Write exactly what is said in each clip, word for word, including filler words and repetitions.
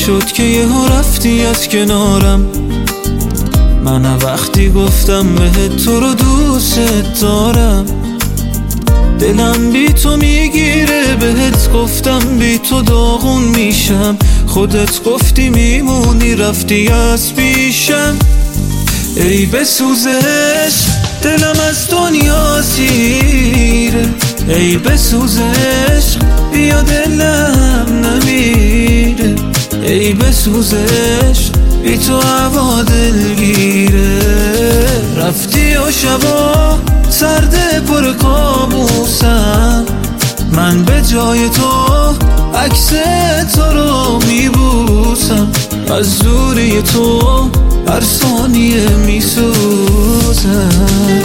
شد که یهو رفتی از کنارم؟ من وقتی گفتم بهت تو رو دوست دارم، دلم بی تو میگیره. بهت گفتم بی تو داغون میشم، خودت گفتی میمونی رفتی از پیشم. ای بسوزش دلم از دنیا سیره، ای بسوزش بیا دلم نمیره، ای بسوزش بی تو هوا دلگیره. رفتی و شبا سرده پر کابوسم، من به جای تو عکس تو رو میبوسم. از دوری تو هر ثانیه میسوزم.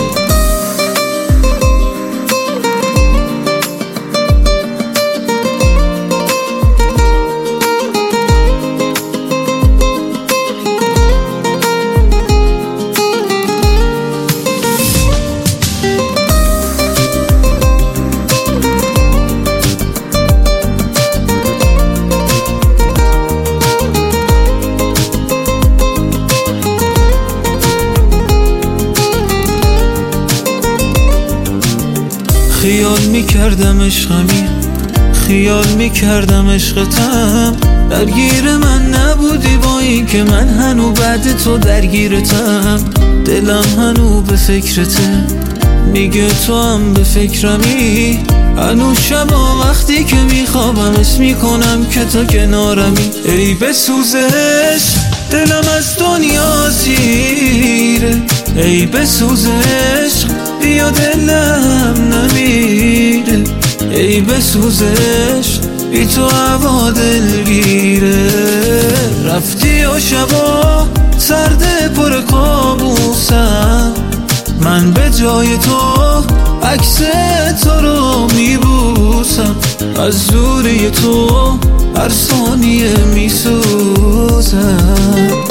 خیال میکردم عشقمی، خیال میکردم عشقتم، درگیر من نبودی با این که من هنو بعد تو درگیرتم. دلم هنو به فکرته، میگه تو هم به فکرمی. هنو شبا وقتی که میخوابم اسم میکنم که تو کنارمی. ای بسوزش دلم از دنیا سیره، ای بسوزش بیا دلم نمیره، ای بسوزش بی تو هوا دلگیره. رفتی و شبا سرده پر کابوسم، من به جای تو عکس تو رو میبوسم. از دوری تو هر ثانیه میسوزم.